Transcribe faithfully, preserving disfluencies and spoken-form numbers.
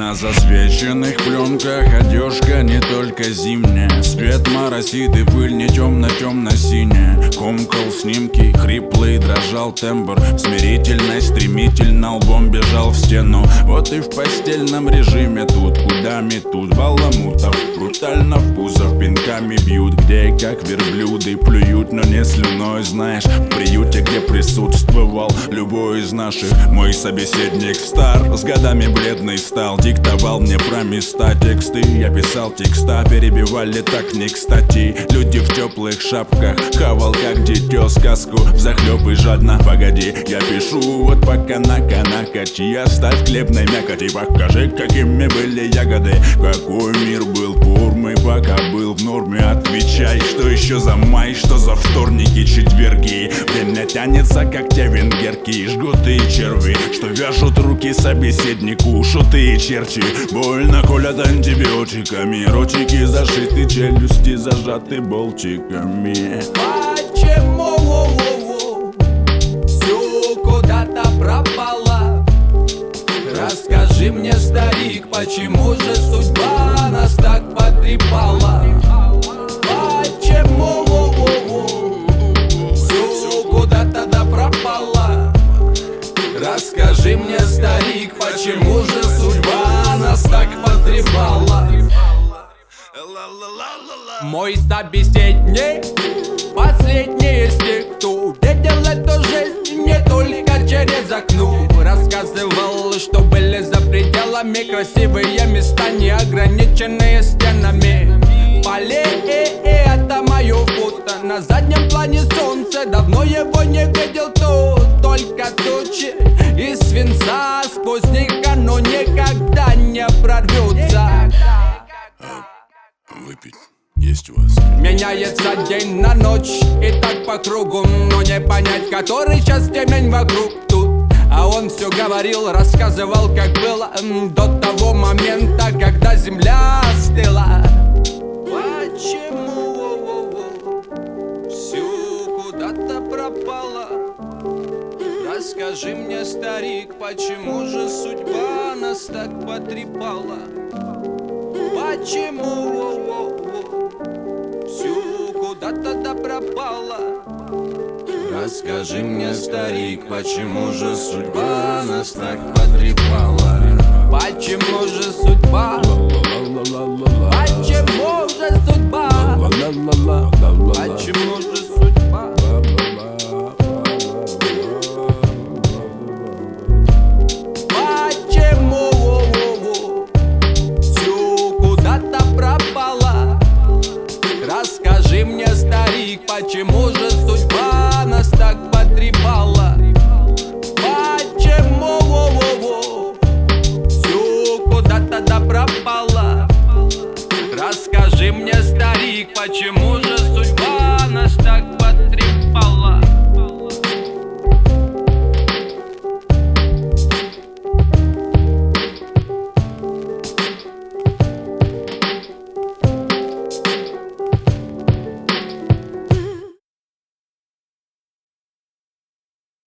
На засвеченных пленках одежка не только зимняя. Свет моросит и пыль не темно-темно-синяя. Комкал снимки, хриплый дрожал тембр. Смирительно, стремительно лбом бежал в стену. Вот и в постельном режиме тут, куда метут баламутов. Брутально в пузов пинками бьют, где и как верблюды плюют, но не слюной. Знаешь, в приюте, где присутствовал любой из наших, мой собеседник стар, с годами бледный стал. Диктовал мне про места, тексты, я писал текста. Перебивали так не кстати. Люди в теплых шапках, хавал как дитё сказку взахлёб и жадно. Погоди, я пишу, вот пока на-ка накати. Оставь хлебной мякоти, покажи, какими были ягоды. Какой мир был бурный, пока был в норме. Отвечай, что еще за май, что за вторники, четверги. Время тянется, как те венгерки, жгуты и черви, что вяжут руки собеседнику. Шуты и черти, больно колят антибиотиками. Ротики зашиты, челюсти зажаты болтиками. Почему все куда-то пропало? Расскажи мне, старик, почему же судьба нас так потрепала? Почему все куда-то да пропало? Расскажи мне, старик, почему же судьба нас так потрепала? Мой собеседник последний из тех, кто видел эту жизнь не только через окно. Рассказывал, что были за пределами красивые места, не ограниченные стенами. Полей, это мое фото. На заднем плане солнце, давно его не видел тут. Только тучи из свинца, сквозь них оно никогда не прорвется. Выпить есть у вас? Меняется день на ночь и так по кругу, но не понять, который сейчас темень вокруг тут. А он все говорил, рассказывал, как было до того момента, когда земля остыла. Почему все куда-то пропало? Расскажи мне, старик, почему же судьба нас так потрепала? Почему все куда-то да пропало? Расскажи мне, старик, почему же судьба нас так потрепала? Почему же судьба? Почему же судьба? Почему же судьба? Расскажи мне, старик, почему же судьба нас так потрепала? Почему все куда-то да пропало? Расскажи мне, старик, почему